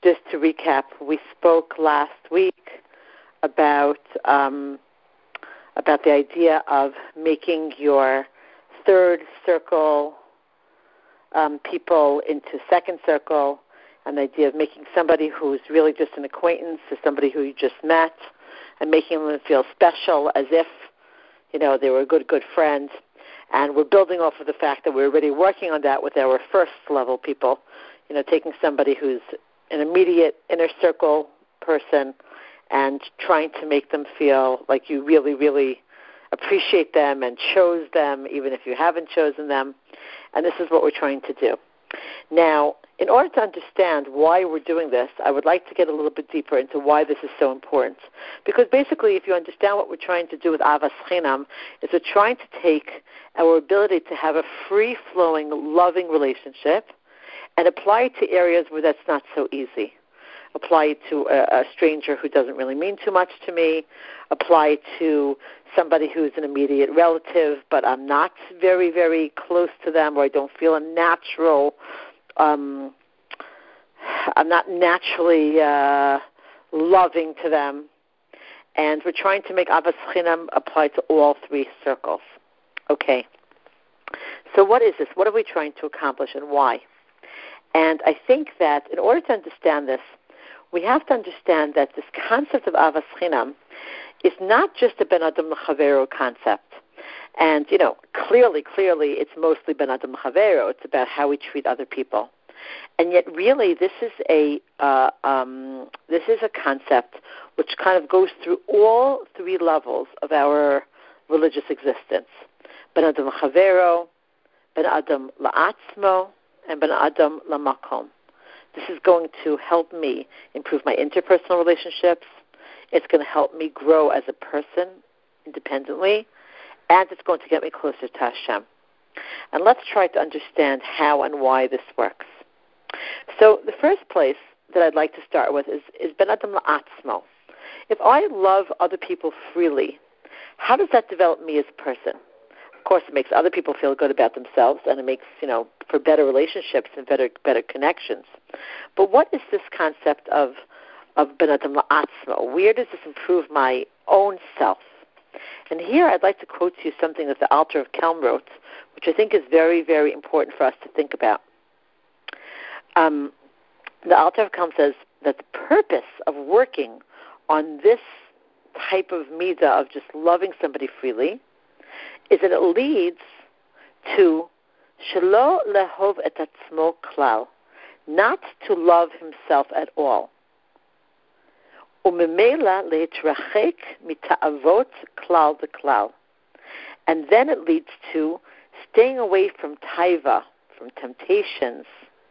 just to recap, we spoke last week about the idea of making your third circle people into second circle, and the idea of making somebody who's really just an acquaintance to somebody who you just met, and making them feel special as if, they were a good friend. And we're building off of the fact that we're already working on that with our first level people, taking somebody who's an immediate inner circle person and trying to make them feel like you really, really appreciate them and chose them, even if you haven't chosen them. And this is what we're trying to do. Now, in order to understand why we're doing this, I would like to get a little bit deeper into why this is so important. Because basically, if you understand what we're trying to do with Avas Chinam, is we're trying to take our ability to have a free-flowing, loving relationship and apply it to areas where that's not so easy. Apply it to a stranger who doesn't really mean too much to me. Apply it to somebody who's an immediate relative, but I'm not very, very close to them, or I don't feel a natural, I'm not naturally loving to them. And we're trying to make Avas Chinam apply to all three circles. Okay. So what is this? What are we trying to accomplish, and why? And I think that in order to understand this, we have to understand that this concept of Avas Chinam is not just a Ben Adam L'Chavero concept. And, clearly, it's mostly Ben Adam L'Chavero. It's about how we treat other people. And yet, really, this is a concept which kind of goes through all three levels of our religious existence. Ben Adam L'Chavero, Ben Adam La'atzmo, and Ben Adam La'makom. This is going to help me improve my interpersonal relationships. It's going to help me grow as a person independently, and it's going to get me closer to Hashem. And let's try to understand how and why this works. So the first place that I'd like to start with is Ben Adam La'atzmo. If I love other people freely, how does that develop me as a person? Of course, it makes other people feel good about themselves, and it makes, for better relationships and better connections. But what is this concept of Ben Adam La'atzmo? Where does this improve my own self? And here I'd like to quote to you something that the Alter of Kelm wrote, which I think is very, very important for us to think about. The Alter of Kelm says that the purpose of working on this type of midah of just loving somebody freely is that it leads to shelo lehov et atzmo klal, not to love himself at all. Umemela leitrachek mita'avot klal v'klal, and then it leads to staying away from taiva, from temptations,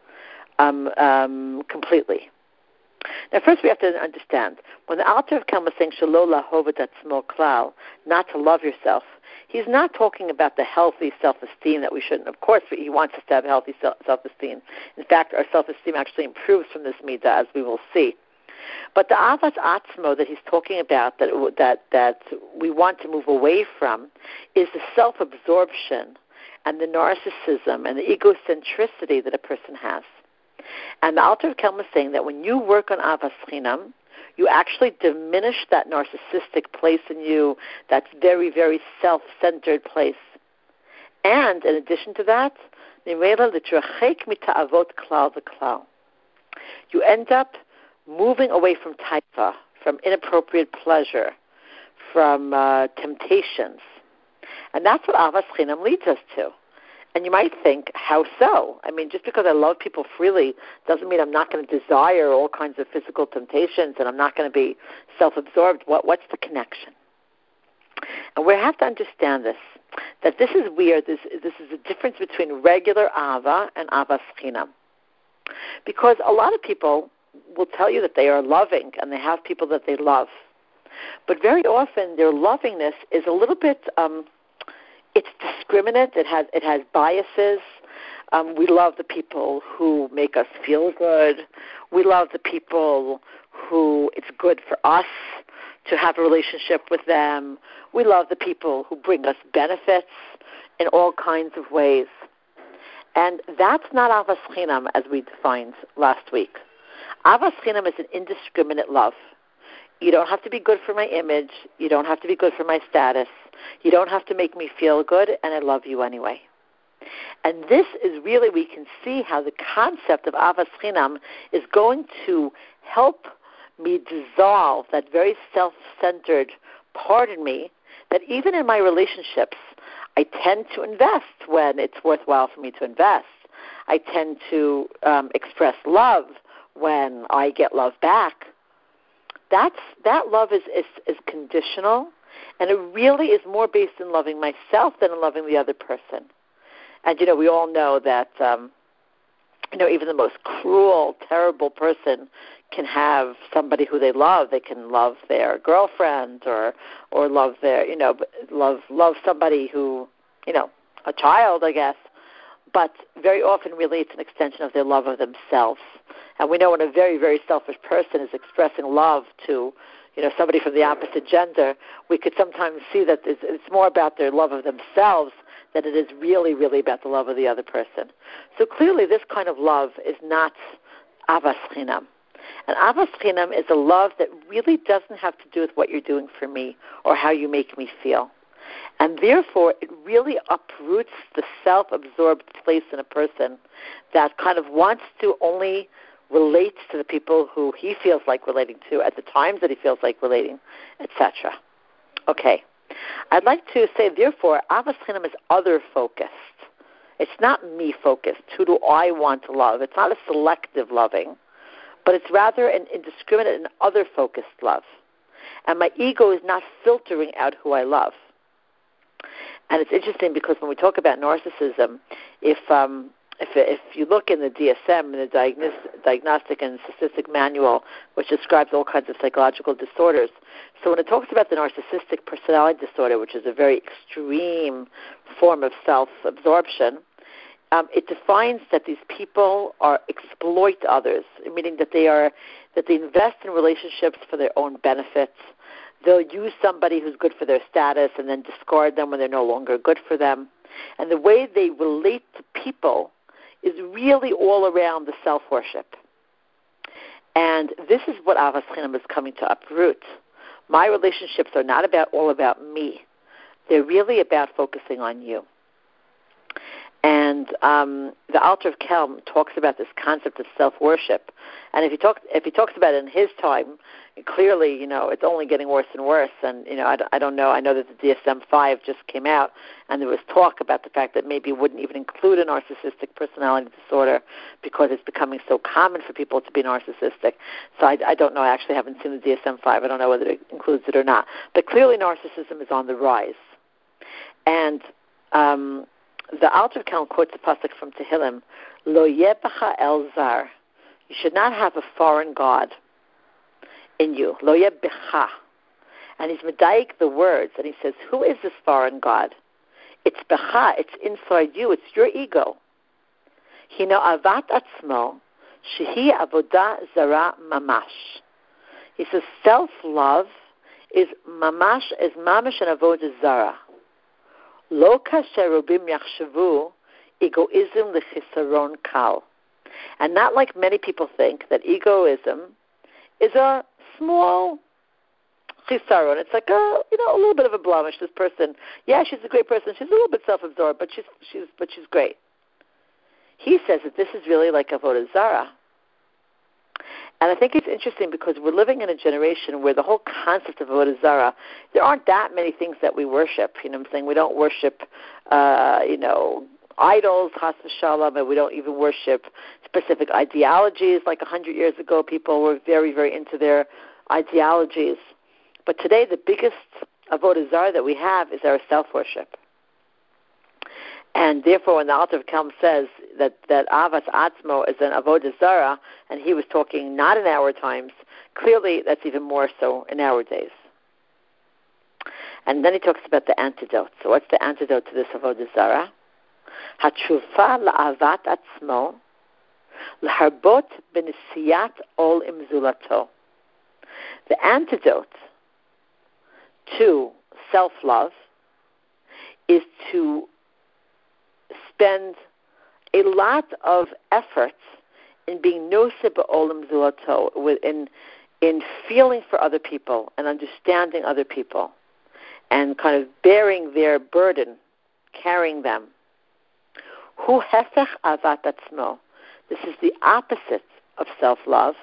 completely. Now, first we have to understand, when the Alter of Kelm is saying shelo lehov et atzmo klal, not to love yourself, he's not talking about the healthy self-esteem that we shouldn't. Of course, he wants us to have healthy self-esteem. In fact, our self-esteem actually improves from this midah, as we will see. But the Avas Atzmo that he's talking about, that we want to move away from, is the self-absorption and the narcissism and the egocentricity that a person has. And the Alter of Kelm is saying that when you work on Avas Chinam, you actually diminish that narcissistic place in you, that very, very self-centered place. And in addition to that, you end up moving away from taifa, from inappropriate pleasure, from temptations. And that's what Avas Chinam leads us to. And you might think, how so? I mean, just because I love people freely doesn't mean I'm not going to desire all kinds of physical temptations and I'm not going to be self-absorbed. What's the connection? And we have to understand this, that this is weird. This is the difference between regular Ava and Avas Chinam. Because a lot of people will tell you that they are loving and they have people that they love. But very often their lovingness is a little bit... it's discriminate. It has biases. We love the people who make us feel good. We love the people who it's good for us to have a relationship with them. We love the people who bring us benefits in all kinds of ways. And that's not Avas Chinam as we defined last week. Avas Chinam is an indiscriminate love. You don't have to be good for my image. You don't have to be good for my status. You don't have to make me feel good, and I love you anyway. And this is really, we can see how the concept of Avas Chinam is going to help me dissolve that very self-centered part in me that even in my relationships, I tend to invest when it's worthwhile for me to invest. I tend to express love when I get love back. That love is conditional, and it really is more based in loving myself than in loving the other person. And, we all know that, even the most cruel, terrible person can have somebody who they love. They can love their girlfriend or love their, love somebody who, a child, I guess. But very often, really, it's an extension of their love of themselves. And we know when a very, very selfish person is expressing love to, somebody from the opposite gender, we could sometimes see that it's more about their love of themselves than it is really, really about the love of the other person. So clearly, this kind of love is not Avas Chinam. And Avas Chinam is a love that really doesn't have to do with what you're doing for me or how you make me feel. And therefore, it really uproots the self-absorbed place in a person that kind of wants to only relate to the people who he feels like relating to at the times that he feels like relating, etc. Okay. I'd like to say, therefore, Avas Chinam is other-focused. It's not me-focused. Who do I want to love? It's not a selective loving, but it's rather an indiscriminate and other-focused love. And my ego is not filtering out who I love. And it's interesting because when we talk about narcissism, if you look in the DSM, in the Diagnostic and Statistic Manual, which describes all kinds of psychological disorders, so when it talks about the narcissistic personality disorder, which is a very extreme form of self-absorption, it defines that these people exploit others, meaning that they invest in relationships for their own benefits. They'll use somebody who's good for their status and then discard them when they're no longer good for them. And the way they relate to people is really all around the self-worship. And this is what Avas Chinam is coming to uproot. My relationships are not all about me. They're really about focusing on you. And the Alter of Kelm talks about this concept of self-worship. And if he talks about it in his time, clearly, it's only getting worse and worse. And, I don't know. I know that the DSM-5 just came out, and there was talk about the fact that maybe it wouldn't even include a narcissistic personality disorder because it's becoming so common for people to be narcissistic. So I don't know. I actually haven't seen the DSM-5. I don't know whether it includes it or not. But clearly narcissism is on the rise. And the Alter of Kelm quotes a pasuk from Tehillim, Lo yebecha el zar. You should not have a foreign god in you. Lo yebecha. And he's medayik the words, and he says, who is this foreign god? It's becha. It's inside you. It's your ego. Hino avat atzmo, shehi avodah zara mamash. He says, self-love is mamash an avodah zara. Lo kasher robim yachshavu, egoism lechisaron kal. And not like many people think that egoism is a small chisaron. It's like a little bit of a blemish. This person, she's a great person. She's a little bit self-absorbed, but she's great. He says that this is really like avodah zara. And I think it's interesting because we're living in a generation where the whole concept of avodah zara, there aren't that many things that we worship. You know what I'm saying? We don't worship, idols, chas v'shalom, and we don't even worship specific ideologies. Like 100 years ago, people were very, very into their ideologies. But today, the biggest avodah zara that we have is our self-worship. And therefore, when the Alter of Kelm says that Avas Atzmo is an avodah zara, and he was talking not in our times, clearly that's even more so in our days. And then he talks about the antidote. So what's the antidote to this avodah zara? Hatshuva la'avat atzmo, l'harbot b'nisiyat ol imzulato. The antidote to self-love is to spend a lot of effort in being noseh ba'olam zulato, in feeling for other people and understanding other people and kind of bearing their burden, carrying them. Hu hefech avat atzmo. This is the opposite of self-love.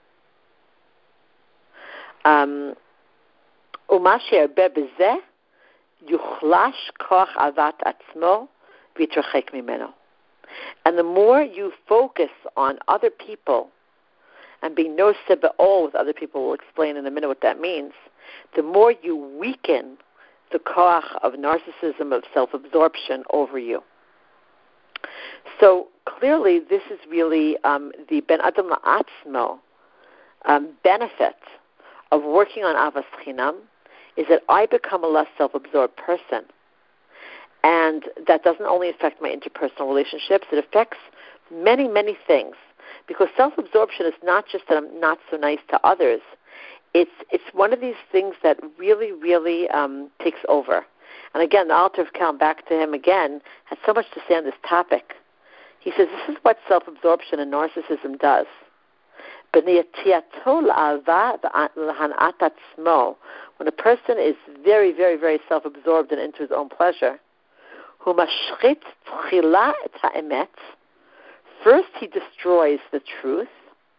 Umashe erbe bezeh yuchlash koch avat atzmo v'yitrachek mimeno. And the more you focus on other people and being noseh ba'ol with other people, we'll explain in a minute what that means, the more you weaken the koach of narcissism, of self-absorption over you. So clearly this is really the Ben Adam La'atzmo benefit of working on Avas Chinam, is that I become a less self-absorbed person. And that doesn't only affect my interpersonal relationships, it affects many, many things. Because self-absorption is not just that I'm not so nice to others. It's one of these things that really, really takes over. And again, the Alter of Kelm, back to him again, has so much to say on this topic. He says this is what self-absorption and narcissism does. When a person is very, very, very self-absorbed and into his own pleasure, first he destroys the truth,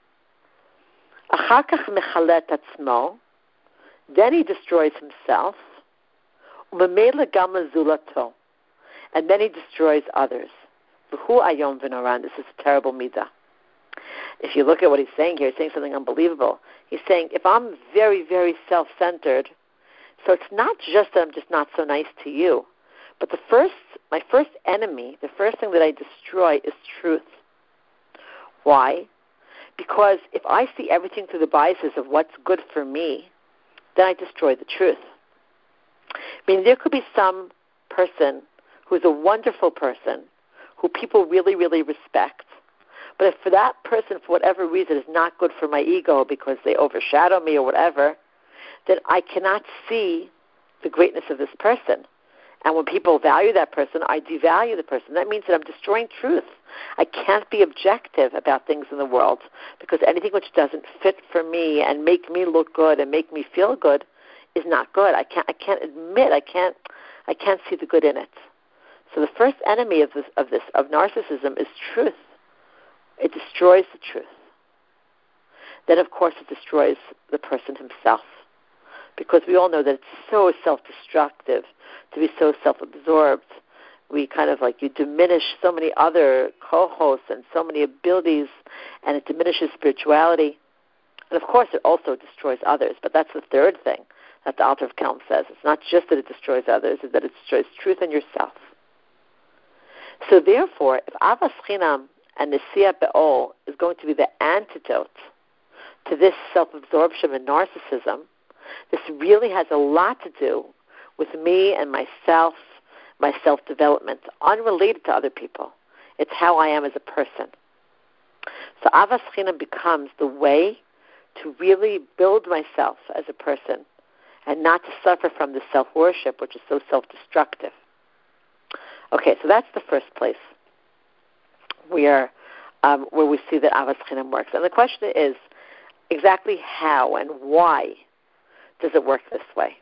then he destroys himself, and then he destroys others. This is a terrible midah. If you look at what he's saying here, he's saying something unbelievable. He's saying, if I'm very, very self-centered, so it's not just that I'm just not so nice to you, but my first enemy, the first thing that I destroy is truth. Why? Because if I see everything through the biases of what's good for me, then I destroy the truth. I mean, there could be some person who's a wonderful person, who people really, really respect, but if for that person, for whatever reason, is not good for my ego because they overshadow me or whatever, then I cannot see the greatness of this person. And when people value that person, I devalue the person. That means that I'm destroying truth. I can't be objective about things in the world because anything which doesn't fit for me and make me look good and make me feel good is not good. I can't admit. I can't see the good in it. So the first enemy of narcissism is truth. It destroys the truth. Then, of course, it destroys the person himself, because we all know that it's so self-destructive to be so self-absorbed. We kind of you diminish so many other co-hosts and so many abilities, and it diminishes spirituality. And, of course, it also destroys others, but that's the third thing that the Alter of Kelm says. It's not just that it destroys others, it's that it destroys truth in yourself. So, therefore, if Avas Chinam and Nesiyah Be'ol is going to be the antidote to this self-absorption and narcissism, this really has a lot to do with me and myself, my self-development, unrelated to other people. It's how I am as a person. So Avas Chinam becomes the way to really build myself as a person and not to suffer from the self-worship, which is so self-destructive. Okay, so that's the first place where we see that Avas Chinam works. And the question is exactly how and why does it work this way?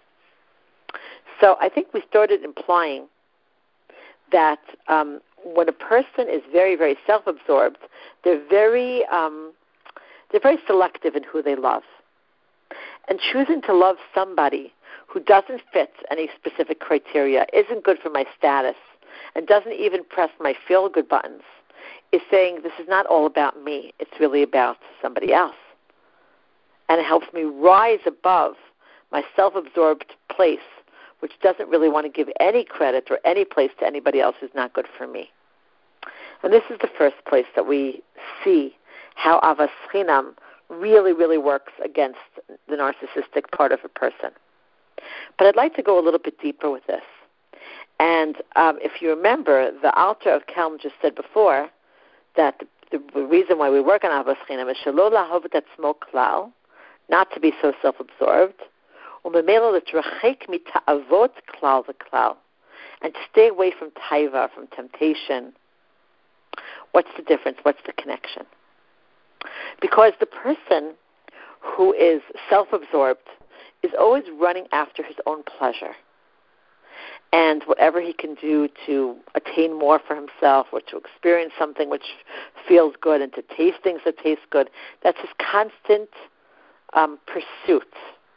So I think we started implying that when a person is very, very self-absorbed, they're very selective in who they love. And choosing to love somebody who doesn't fit any specific criteria, isn't good for my status, and doesn't even press my feel-good buttons, is saying this is not all about me. It's really about somebody else. And it helps me rise above my self-absorbed place, which doesn't really want to give any credit or any place to anybody else who's not good for me. And this is the first place that we see how Avas Chinam really, really works against the narcissistic part of a person. But I'd like to go a little bit deeper with this. And if you remember, the Alter of Kelm just said before that the reason why we work on Avas Chinam is shelo lahov et atzmo klal, not to be so self-absorbed, umemelo l'trachek mita'avot klal v'klal, and to stay away from taiva, from temptation. What's the difference? What's the connection? Because the person who is self-absorbed is always running after his own pleasure. And whatever he can do to attain more for himself or to experience something which feels good and to taste things that taste good, that's his constant pursuit.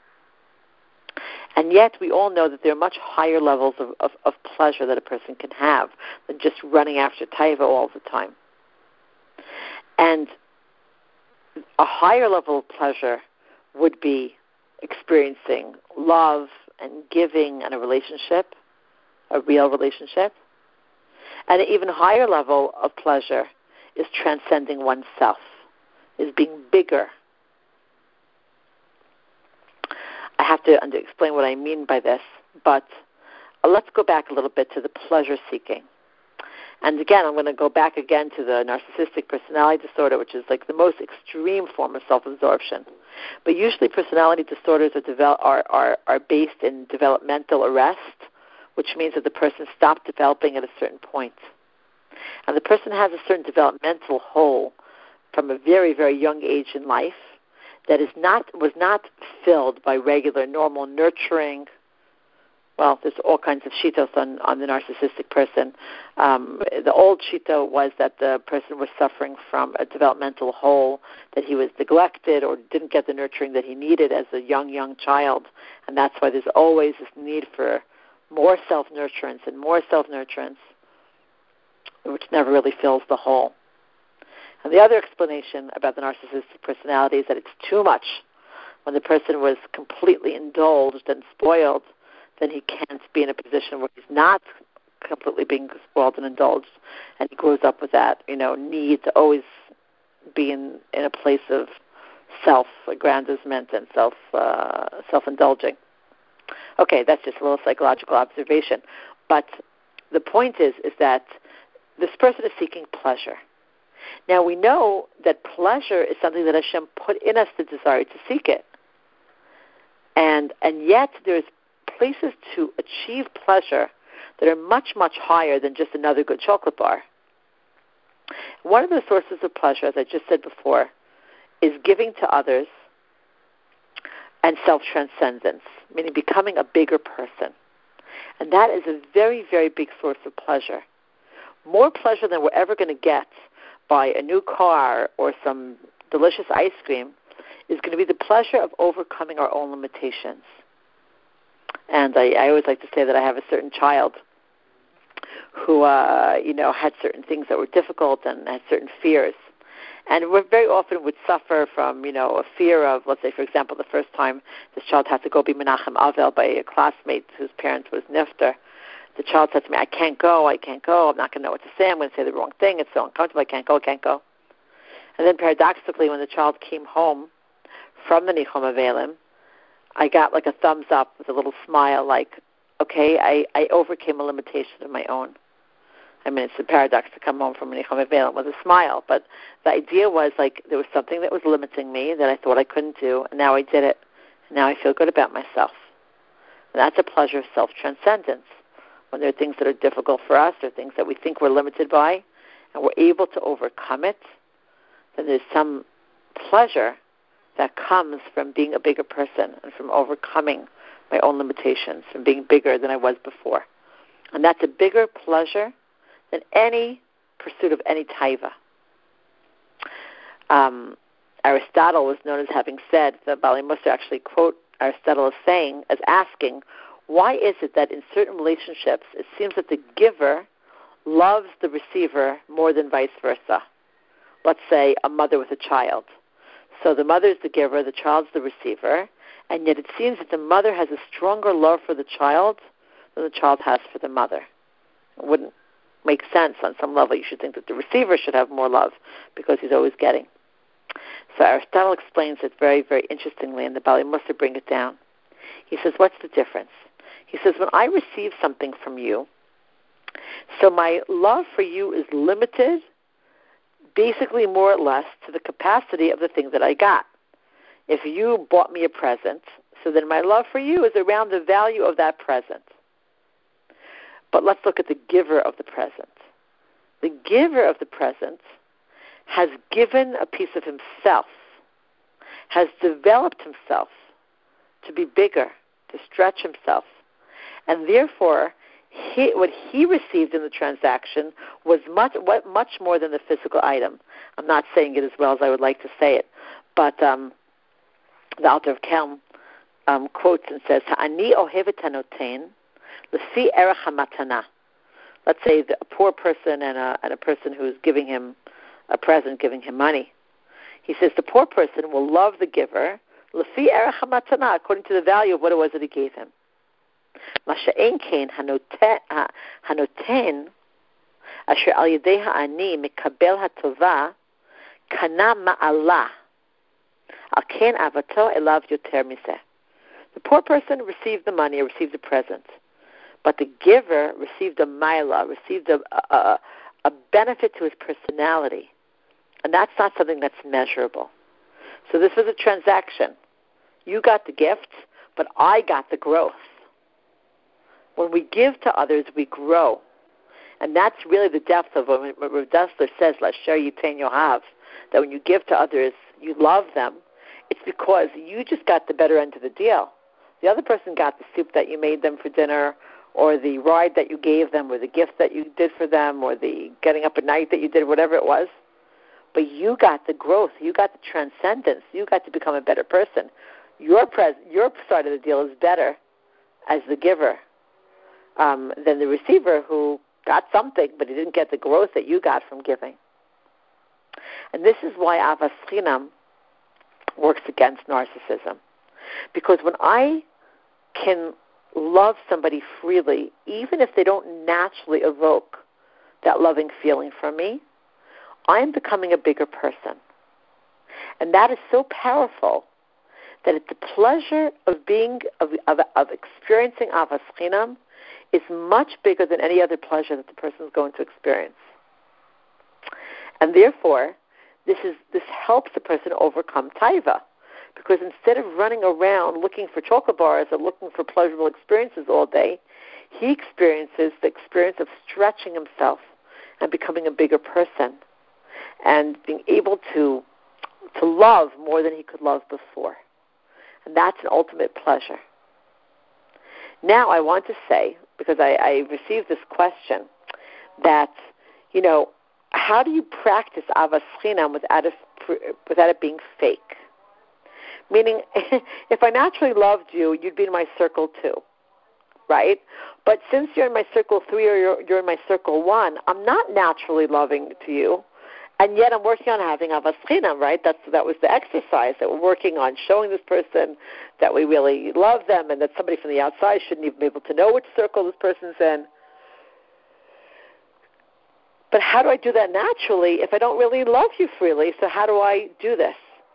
And yet we all know that there are much higher levels of pleasure that a person can have than just running after taiva all the time. And a higher level of pleasure would be experiencing love and giving and a relationship, a real relationship. And an even higher level of pleasure is transcending oneself, is being bigger. I have to explain what I mean by this, but let's go back a little bit to the pleasure-seeking. And again, I'm going to go back again to the narcissistic personality disorder, which is like the most extreme form of self-absorption. But usually personality disorders are based in developmental arrest, which means that the person stopped developing at a certain point. And the person has a certain developmental hole from a very, very young age in life that was not filled by regular, normal nurturing. Well, there's all kinds of shitos on the narcissistic person. The old shito was that the person was suffering from a developmental hole, that he was neglected or didn't get the nurturing that he needed as a young child. And that's why there's always this need for more self-nurturance and more self-nurturance, which never really fills the hole. And the other explanation about the narcissistic personality is that it's too much. When the person was completely indulged and spoiled, then he can't be in a position where he's not completely being spoiled and indulged, and he grows up with that, need to always be in a place of self-aggrandizement and self-indulging. Okay, that's just a little psychological observation. But the point is that this person is seeking pleasure. Now, we know that pleasure is something that Hashem put in us the desire to seek it. And yet there's places to achieve pleasure that are much, much higher than just another good chocolate bar. One of the sources of pleasure, as I just said before, is giving to others and self-transcendence, meaning becoming a bigger person. And that is a very, very big source of pleasure. More pleasure than we're ever going to get by a new car or some delicious ice cream is going to be the pleasure of overcoming our own limitations. And I always like to say that I have a certain child who, had certain things that were difficult and had certain fears. And we very often would suffer from, a fear of, let's say, for example, the first time this child had to go be Menachem Avel by a classmate whose parent was Nifter. The child said to me, I can't go, I'm not going to know what to say, I'm going to say the wrong thing, it's so uncomfortable, I can't go. And then paradoxically, when the child came home from the Nichum Avelim, I got like a thumbs up with a little smile, like, okay, I overcame a limitation of my own. I mean, it's a paradox to come home from a Nichum Avelim with a smile, but the idea was like there was something that was limiting me that I thought I couldn't do, and now I did it, and now I feel good about myself. And that's a pleasure of self-transcendence. When there are things that are difficult for us or things that we think we're limited by, and we're able to overcome it, then there's some pleasure that comes from being a bigger person and from overcoming my own limitations, from being bigger than I was before. And that's a bigger pleasure than any pursuit of any taiva. Aristotle was known as having said, the Bali Musar actually quote Aristotle as asking, why is it that in certain relationships it seems that the giver loves the receiver more than vice versa? Let's say a mother with a child. So the mother is the giver, the child's the receiver, and yet it seems that the mother has a stronger love for the child than the child has for the mother. It wouldn't make sense on some level. You should think that the receiver should have more love because he's always getting. So Aristotle explains it very, very interestingly, and the Bali Musar bring it down. He says, what's the difference? He says, when I receive something from you, so my love for you is limited, basically more or less, to the capacity of the thing that I got. If you bought me a present, so then my love for you is around the value of that present. But let's look at the giver of the present. The giver of the present has given a piece of himself, has developed himself to be bigger, to stretch himself. And therefore, what he received in the transaction was much more than the physical item. I'm not saying it as well as I would like to say it, but the Alter of Kelm quotes and says, "Ha'ani ohevet hanoten lefi erech hamatana." Let's say a poor person and a person who's giving him a present, giving him money. He says the poor person will love the giver lefi erech hamatana, according to the value of what it was that he gave him. Masha'en kein hanoten asher al yedei ha'ani mekabel hatova kana ma'ala al ken avato elav yoter miseh. The poor person received the money, received the present, but the giver received a mila, received a benefit to his personality, and that's not something that's measurable. So this was a transaction. You got the gift, but I got the growth. When we give to others, we grow. And that's really the depth of what Rav Dessler says, Lasher Yitain Yohav, that when you give to others, you love them. It's because you just got the better end of the deal. The other person got the soup that you made them for dinner, or the ride that you gave them, or the gift that you did for them, or the getting up at night that you did, whatever it was. But you got the growth. You got the transcendence. You got to become a better person. Your side of the deal is better as the giver than the receiver, who got something, but he didn't get the growth that you got from giving. And this is why Avas Chinam works against narcissism. Because when I can love somebody freely, even if they don't naturally evoke that loving feeling from me, I am becoming a bigger person. And that is so powerful that the pleasure of experiencing Avas Chinam is much bigger than any other pleasure that the person is going to experience. And therefore, this helps the person overcome taiva, because instead of running around looking for chocolate bars or looking for pleasurable experiences all day, he experiences the experience of stretching himself and becoming a bigger person and being able to love more than he could love before. And that's an ultimate pleasure. Now I want to say, because I received this question, that, how do you practice Avas Chinam without it being fake? Meaning, if I naturally loved you, you'd be in my circle too, right? But since you're in my circle 3 or you're in my circle 1, I'm not naturally loving to you, and yet I'm working on having Avas Chinam, right? That was the exercise that we're working on, showing this person that we really love them and that somebody from the outside shouldn't even be able to know which circle this person's in. But how do I do that naturally if I don't really love you freely? So how do I do this?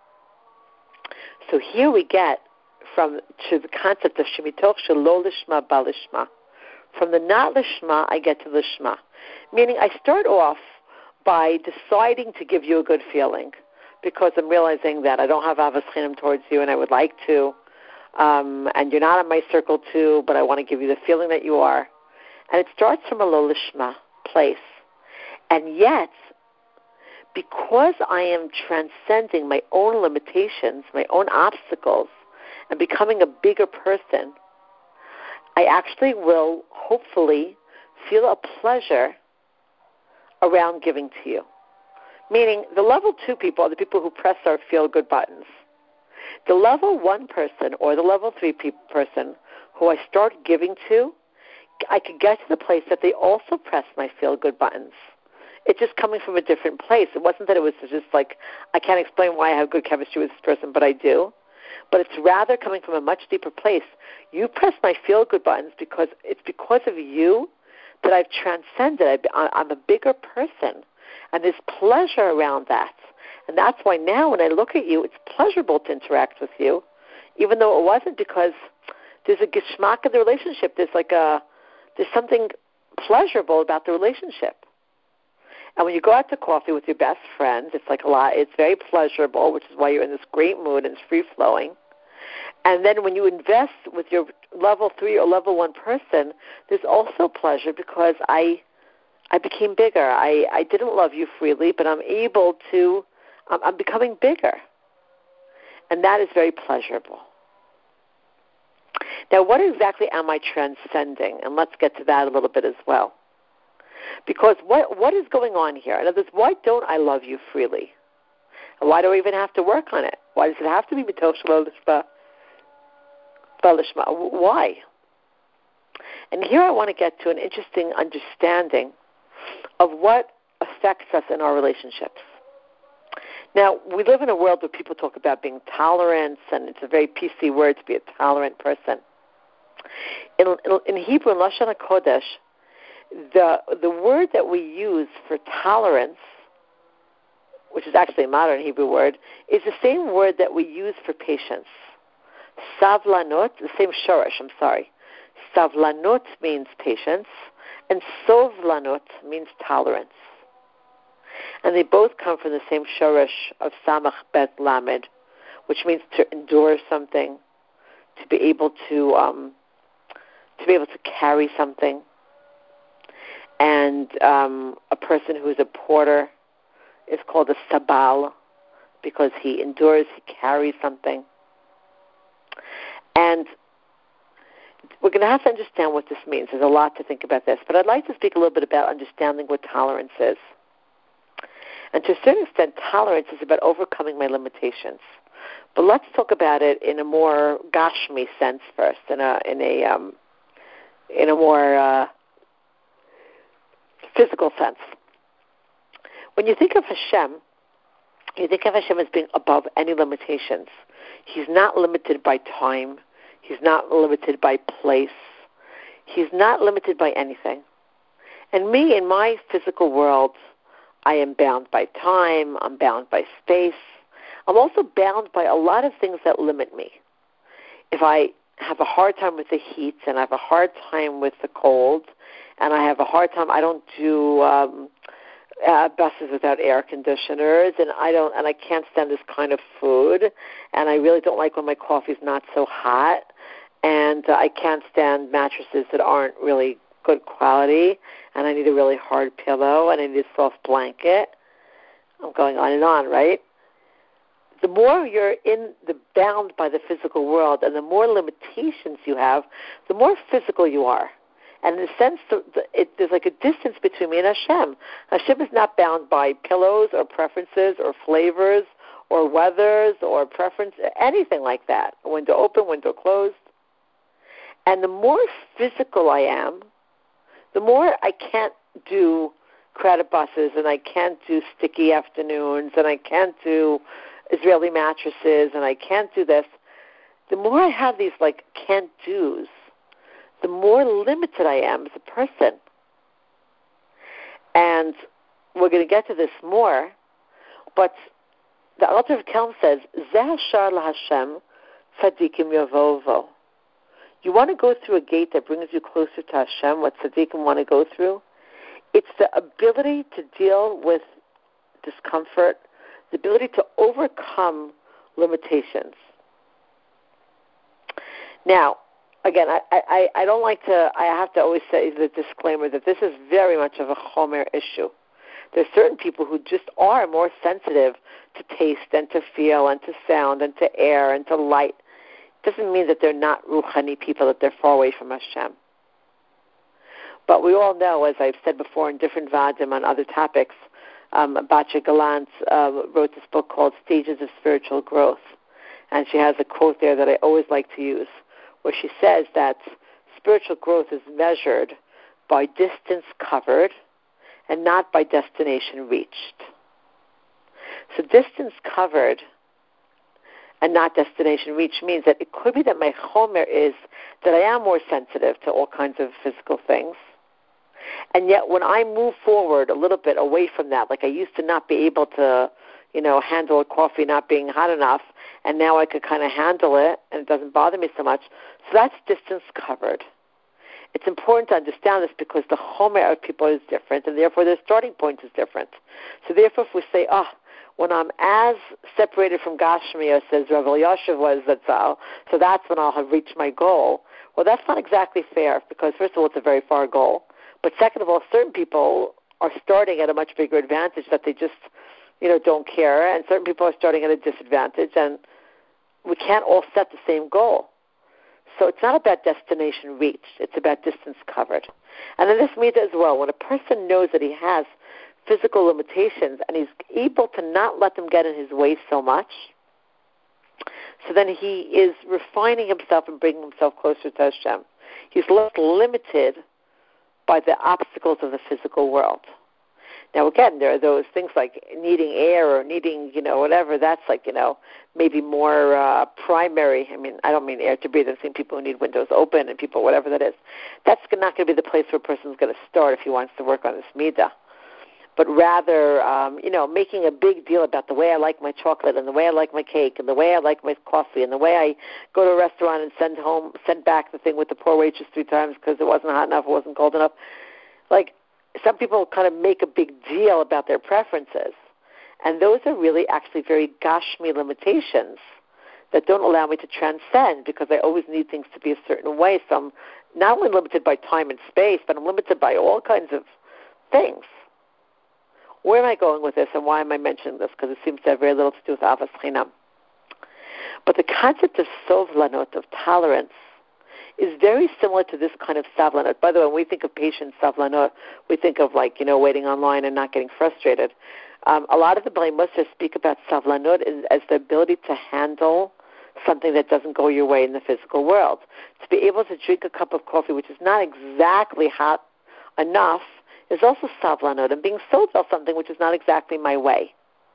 So here we get to the concept of Shemitoch Shelo Lishma Balishma. From the not Lishma, I get to Lishma. Meaning I start off by deciding to give you a good feeling because I'm realizing that I don't have Avas Chinam towards you and I would like to. And you're not in my circle too, but I want to give you the feeling that you are. And it starts from a Lo Lishma place. And yet, because I am transcending my own limitations, my own obstacles, and becoming a bigger person, I actually will hopefully feel a pleasure around giving to you. Meaning the level 2 people are the people who press our feel-good buttons. The level 1 person or the level 3 person who I start giving to, I could get to the place that they also press my feel-good buttons. It's just coming from a different place. It wasn't that it was just like, I can't explain why I have good chemistry with this person, but I do. But it's rather coming from a much deeper place. You press my feel-good buttons because it's because of you that I've transcended. I'm a bigger person. And there's pleasure around that. And that's why now when I look at you, it's pleasurable to interact with you, even though it wasn't, because there's a geschmack of the relationship. There's something pleasurable about the relationship. And when you go out to coffee with your best friends, it's very pleasurable, which is why you're in this great mood and it's free-flowing. And then when you invest with your level 3 or level 1 person, there's also pleasure because I I became bigger. I didn't love you freely, but I'm becoming bigger. And that is very pleasurable. Now, what exactly am I transcending? And let's get to that a little bit as well. Because what is going on here? In other words, why don't I love you freely? And why do I even have to work on it? Why does it have to be mitoch shelo lishma? Why? And here I want to get to an interesting understanding of what affects us in our relationships. Now, we live in a world where people talk about being tolerant, and it's a very PC word to be a tolerant person. In Hebrew, in Lashon HaKodesh, the word that we use for tolerance, which is actually a modern Hebrew word, is the same word that we use for patience. Savlanot, the same shorish, Savlanot means patience, and sovlanot means tolerance. And they both come from the same shorish of samach bet lamed, which means to endure something, to be able to carry something. And a person who is a porter is called a sabal because he endures, he carries something. And we're going to have to understand what this means. There's a lot to think about this. But I'd like to speak a little bit about understanding what tolerance is. And to a certain extent, tolerance is about overcoming my limitations. But let's talk about it in a more gashmi sense first, in a more physical sense. When you think of Hashem, you think of Hashem as being above any limitations. He's not limited by time. He's not limited by place. He's not limited by anything. And me, in my physical world, I am bound by time. I'm bound by space. I'm also bound by a lot of things that limit me. If I have a hard time with the heat, and I have a hard time with the cold, and I have a hard time, I don't do buses without air conditioners, and I can't stand this kind of food, and I really don't like when my coffee's not so hot, and I can't stand mattresses that aren't really good quality, and I need a really hard pillow, and I need a soft blanket. I'm going on and on, right? The more you're bound by the physical world, and the more limitations you have, the more physical you are. And in a sense, there's like a distance between me and Hashem. Hashem is not bound by pillows or preferences or flavors or weathers or preference, anything like that. Window open, window closed. And the more physical I am, the more I can't do crowded buses, and I can't do sticky afternoons, and I can't do Israeli mattresses, and I can't do this. The more I have these like can't do's, the more limited I am as a person. And we're going to get to this more, but the Alter of Kelm says, Zeh hashar laHashem tzadikim yavovo. You want to go through a gate that brings you closer to Hashem, what tzaddikim want to go through? It's the ability to deal with discomfort, the ability to overcome limitations. Now, again, I don't like to, I have to always say the disclaimer that this is very much of a chomer issue. There's certain people who just are more sensitive to taste and to feel and to sound and to air and to light. Doesn't mean that they're not ruchani people, that they're far away from Hashem. But we all know, as I've said before in different vadim on other topics, Batya Galant wrote this book called Stages of Spiritual Growth. And she has a quote there that I always like to use, where she says that spiritual growth is measured by distance covered and not by destination reached. So distance covered and not destination reached means that it could be that my chomer is that I am more sensitive to all kinds of physical things. And yet when I move forward a little bit away from that, like I used to not be able to, handle a coffee not being hot enough, and now I could kind of handle it, and it doesn't bother me so much. So that's distance covered. It's important to understand this because the chomer of people is different, and therefore their starting point is different. So therefore if we say, when I'm as separated from Gashmiya, says Rav Elyashiv was Zatzal, so that's when I'll have reached my goal. Well, that's not exactly fair because, first of all, it's a very far goal. But second of all, certain people are starting at a much bigger advantage that they just, don't care, and certain people are starting at a disadvantage, and we can't all set the same goal. So it's not about destination reached, it's about distance covered. And in this Midah as well, when a person knows that he has physical limitations and he's able to not let them get in his way so much, so then he is refining himself and bringing himself closer to Hashem. He's less limited by the obstacles of the physical world. Now, again, there are those things like needing air or needing, whatever. That's like, maybe more primary. I mean, I don't mean air to breathe. I've seen people who need windows open and people, whatever that is. That's not going to be the place where a person's going to start if he wants to work on this midah. But rather, making a big deal about the way I like my chocolate and the way I like my cake and the way I like my coffee and the way I go to a restaurant and send back the thing with the poor waitress 3 times because it wasn't hot enough, it wasn't cold enough. Like, some people kind of make a big deal about their preferences, and those are really actually very gashmi limitations that don't allow me to transcend because I always need things to be a certain way. So I'm not only limited by time and space, but I'm limited by all kinds of things. Where am I going with this, and why am I mentioning this? Because it seems to have very little to do with Avas Chinam. But the concept of sovlanot, of tolerance, is very similar to this kind of savlanot. By the way, when we think of patient savlanot, we think of waiting online and not getting frustrated. A lot of the Bnei Mussar speak about savlanot as the ability to handle something that doesn't go your way in the physical world. To be able to drink a cup of coffee, which is not exactly hot enough, is also savlanot, and being sold about something which is not exactly my way.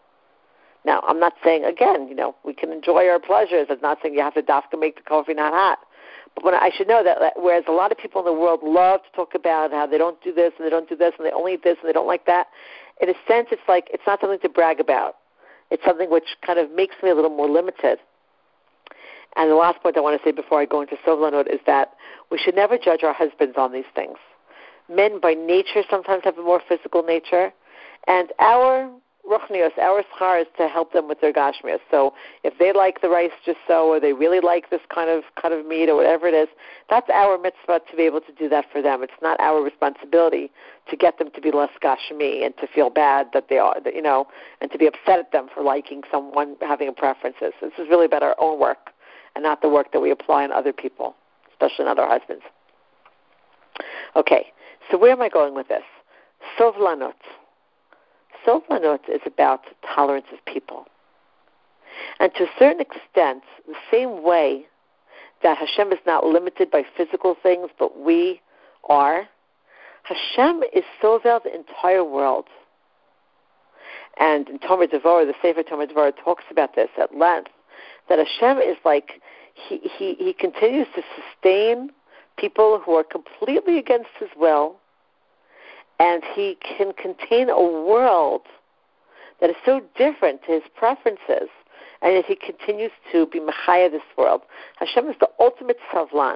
Now, I'm not saying, again, we can enjoy our pleasures. I'm not saying you have to dafka make the coffee not hot. But I should know that whereas a lot of people in the world love to talk about how they don't do this and they don't do this and they only eat this and they don't like that, in a sense it's like it's not something to brag about. It's something which kind of makes me a little more limited. And the last point I want to say before I go into sovlanot is that we should never judge our husbands on these things. Men by nature sometimes have a more physical nature, and our ruchnios, our schar is to help them with their gashmios. So if they like the rice just so, or they really like this kind of cut of meat or whatever it is, that's our mitzvah to be able to do that for them. It's not our responsibility to get them to be less gashmi and to feel bad that they are, and to be upset at them for liking someone having preferences. This is really about our own work and not the work that we apply on other people, especially on other husbands. Okay, so where am I going with this? Sovlanot. Sovlanot is about tolerance of people. And to a certain extent, the same way that Hashem is not limited by physical things, but we are, Hashem is sovel the entire world. And in Tomer Devorah, the Sefer Tomer Devorah talks about this at length, that Hashem is like, he continues to sustain people who are completely against his will, and he can contain a world that is so different to his preferences, and yet he continues to be Mechaya this world. Hashem is the ultimate savlan.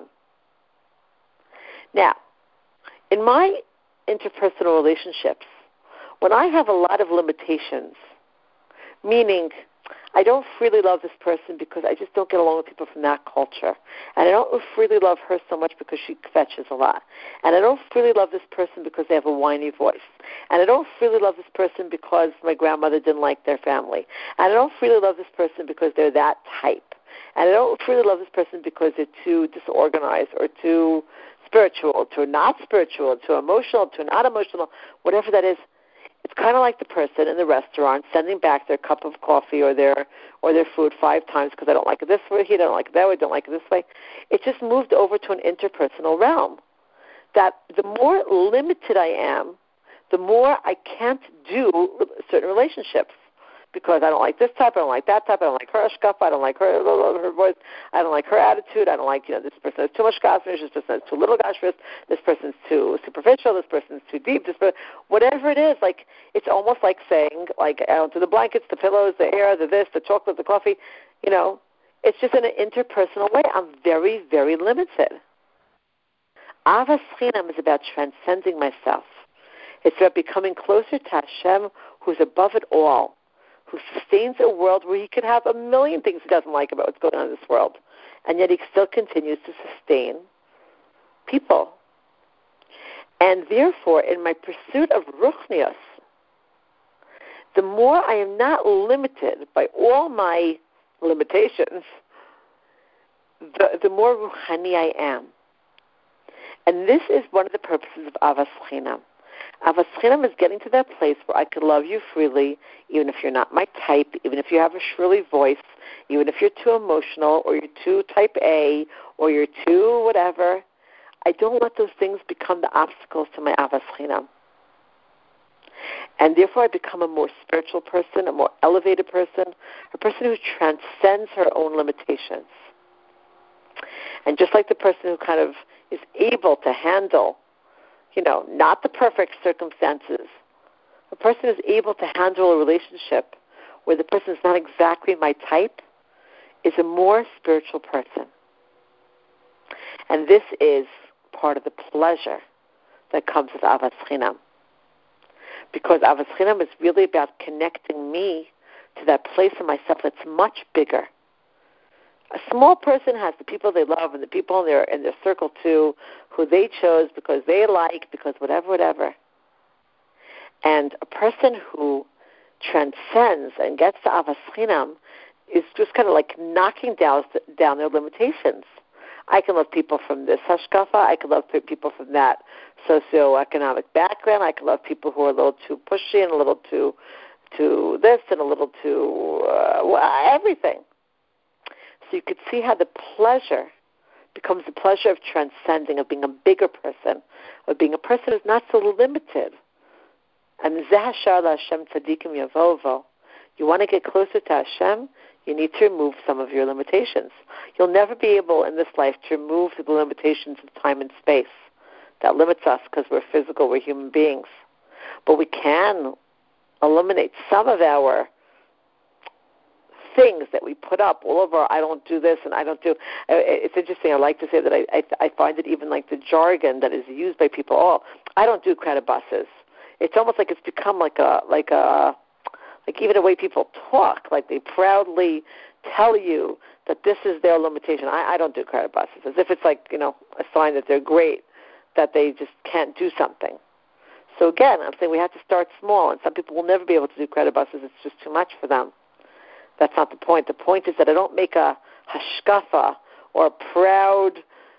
Now, in my interpersonal relationships, when I have a lot of limitations, meaning I don't freely love this person because I just don't get along with people from that culture. And I don't freely love her so much because she kvetches a lot. And I don't freely love this person because they have a whiny voice. And I don't freely love this person because my grandmother didn't like their family. And I don't freely love this person because they're that type. And I don't freely love this person because they're too disorganized or too spiritual, too not spiritual, too emotional, too not emotional, whatever that is. It's kind of like the person in the restaurant sending back their cup of coffee or their food 5 times because I don't like it this way, he don't like it that way, don't like it this way. It just moved over to an interpersonal realm. That the more limited I am, the more I can't do certain relationships because I don't like this type, I don't like that type, I don't like her ashkafa, I don't like her voice, I don't like her attitude, I don't like, this person has too much gashmish, this person has too little gashmish, this person's too superficial, this person's too deep, whatever it is, like, it's almost like saying, like, to the blankets, the pillows, the air, the this, the chocolate, the coffee, it's just in an interpersonal way. I'm very, very limited. Avas Chinam is about transcending myself. It's about becoming closer to Hashem, who's above it all, who sustains a world where he could have a million things he doesn't like about what's going on in this world, and yet he still continues to sustain people. And therefore, in my pursuit of Ruchnius, the more I am not limited by all my limitations, the more Ruchani I am. And this is one of the purposes of Avas Chinam. Avas Chinam is getting to that place where I can love you freely, even if you're not my type, even if you have a shrilly voice, even if you're too emotional, or you're too type A, or you're too whatever. I don't let those things become the obstacles to my Avas Chinam. And therefore I become a more spiritual person, a more elevated person, a person who transcends her own limitations. And just like the person who kind of is able to handle, not the perfect circumstances, a person is able to handle a relationship where the person is not exactly my type, is a more spiritual person. And this is part of the pleasure that comes with Avas Chinam. Because Avas Chinam is really about connecting me to that place in myself that's much bigger. A small person has the people they love and the people in their circle too, who they chose because they like, because whatever. And a person who transcends and gets to Avas Chinam is just kind of like knocking down their limitations. I can love people from this hashkafa. I can love people from that socioeconomic background. I can love people who are a little too pushy and a little too this and a little too everything. So you could see how the pleasure becomes the pleasure of transcending, of being a bigger person, of being a person who's not so limited. And Zeh Hashar LaHashem Tzadikim Yavovo. You want to get closer to Hashem, you need to remove some of your limitations. You'll never be able in this life to remove the limitations of time and space that limits us because we're physical, we're human beings. But we can eliminate some of our things that we put up all over. I don't do this and I don't do. It's interesting. I like to say that I find it even like the jargon that is used by people. Oh, I don't do credit buses. It's almost like it's become like even the way people talk. Like they proudly tell you that this is their limitation. I don't do credit buses, as if it's like a sign that they're great, that they just can't do something. So again, I'm saying we have to start small, and some people will never be able to do credit buses. It's just too much for them. That's not the point. The point is that I don't make a hashkafa or a proud,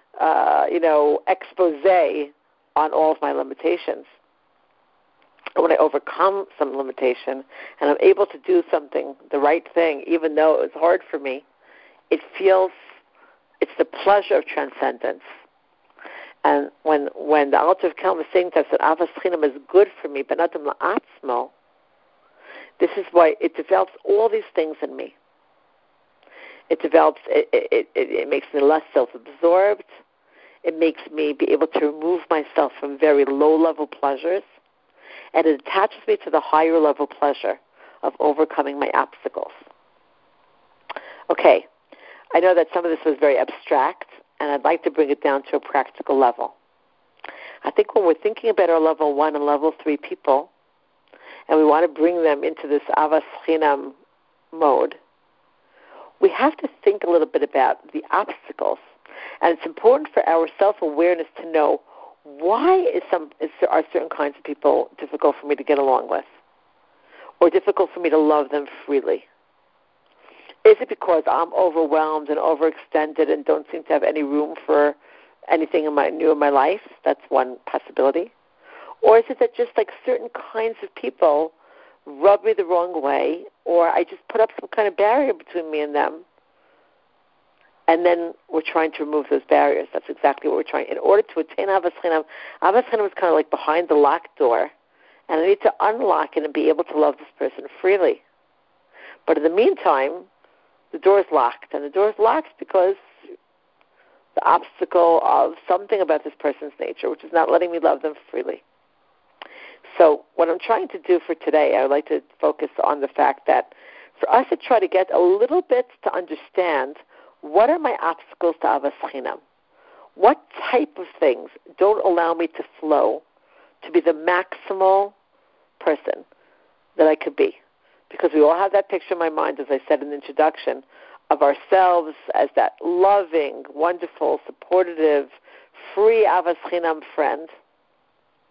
expose on all of my limitations. When I overcome some limitation and I'm able to do something, the right thing, even though it was hard for me, it's the pleasure of transcendence. And when the Alter of Kelm was saying to us that Avas Chinam is good for me, but not la'atzmo, this is why it develops all these things in me. It makes me less self-absorbed. It makes me be able to remove myself from very low-level pleasures. And it attaches me to the higher-level pleasure of overcoming my obstacles. Okay, I know that some of this was very abstract, and I'd like to bring it down to a practical level. I think when we're thinking about our level 1 and level 3 people, and we want to bring them into this Avas Chinam mode, we have to think a little bit about the obstacles. And it's important for our self-awareness to know why are certain kinds of people difficult for me to get along with, or difficult for me to love them freely. Is it because I'm overwhelmed and overextended and don't seem to have any room for anything new in my life? That's one possibility. Or is it that just like certain kinds of people rub me the wrong way, or I just put up some kind of barrier between me and them, and then we're trying to remove those barriers? That's exactly what we're trying. In order to attain Avas Chinam is kind of like behind the locked door, and I need to unlock it and be able to love this person freely. But in the meantime, the door is locked, and the door is locked because the obstacle of something about this person's nature, which is not letting me love them freely. So what I'm trying to do for today, I would like to focus on the fact that for us to try to get a little bit to understand what are my obstacles to Avas Chinam. What type of things don't allow me to flow to be the maximal person that I could be? Because we all have that picture in my mind, as I said in the introduction, of ourselves as that loving, wonderful, supportive, free Avas Chinam friend.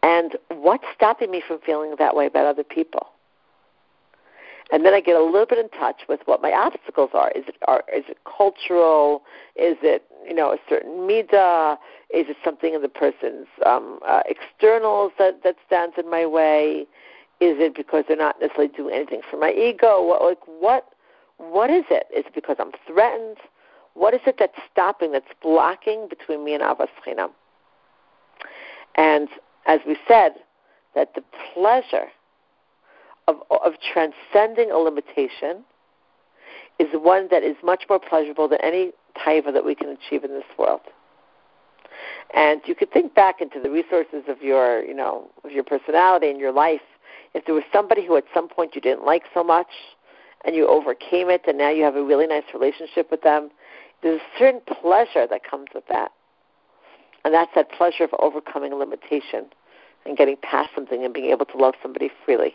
And what's stopping me from feeling that way about other people? And then I get a little bit in touch with what my obstacles are. Is it cultural? Is it, a certain midah? Is it something in the person's externals that stands in my way? Is it because they're not necessarily doing anything for my ego? What is it? Is it because I'm threatened? What is it that's stopping, that's blocking between me and Avas Chinam? And as we said, that the pleasure of transcending a limitation is one that is much more pleasurable than any taiva that we can achieve in this world. And you could think back into the resources of your, of your personality and your life. If there was somebody who at some point you didn't like so much and you overcame it and now you have a really nice relationship with them, there's a certain pleasure that comes with that. And that's that pleasure of overcoming a limitation and getting past something and being able to love somebody freely.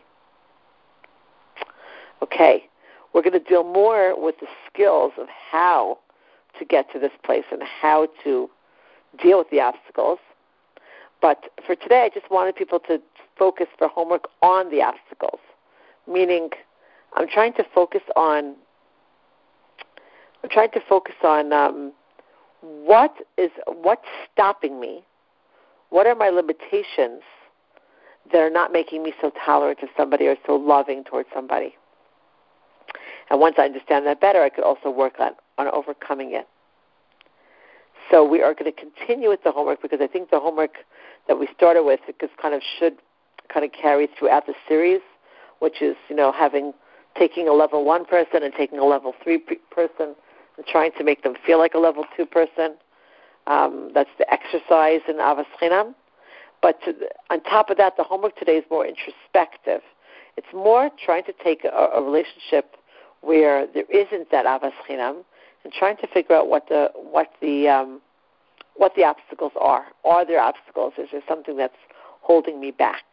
Okay, we're going to deal more with the skills of how to get to this place and how to deal with the obstacles. But for today, I just wanted people to focus for homework on the obstacles, meaning I'm trying to focus on what's stopping me, what are my limitations that are not making me so tolerant of somebody or so loving towards somebody. And once I understand that better, I could also work on overcoming it. So we are going to continue with the homework because I think the homework that we started with should carry throughout the series, which is, taking a level 1 person and taking a level 3 person and trying to make them feel like a level 2 person. That's the exercise in Avas Chinam. But on top of that, the homework today is more introspective. It's more trying to take a relationship where there isn't that Avas Chinam and trying to figure out what the obstacles are. Are there obstacles? Is there something that's holding me back?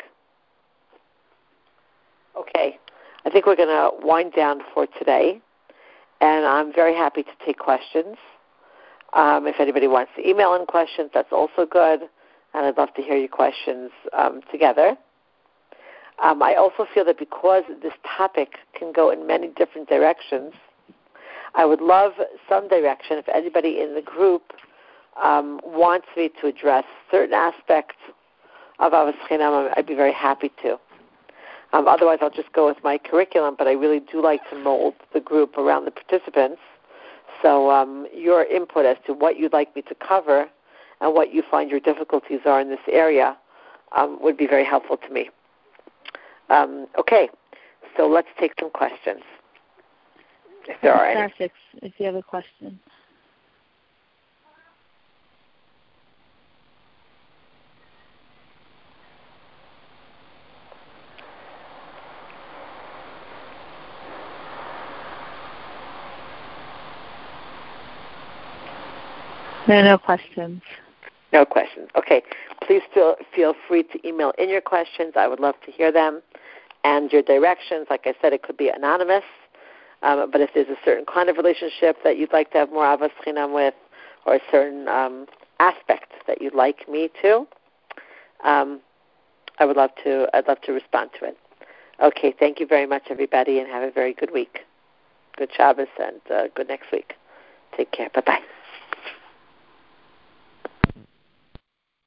Okay, I think we're going to wind down for today, and I'm very happy to take questions. If anybody wants to email in questions, that's also good, and I'd love to hear your questions together. I also feel that because this topic can go in many different directions, I would love some direction if anybody in the group wants me to address certain aspects of Avas Chinam. I'd be very happy to. Otherwise, I'll just go with my curriculum, but I really do like to mold the group around the participants. So your input as to what you'd like me to cover and what you find your difficulties are in this area would be very helpful to me. Okay, so let's take some questions, if there are any. If you have a question. There are no questions. No questions. Okay. Please feel free to email in your questions. I would love to hear them. And your directions, like I said, it could be anonymous. But if there's a certain kind of relationship that you'd like to have more Avas Chinam with, or a certain aspect that you'd like me to, I'd love to respond to it. Okay. Thank you very much, everybody, and have a very good week. Good Shabbos and good next week. Take care. Bye-bye.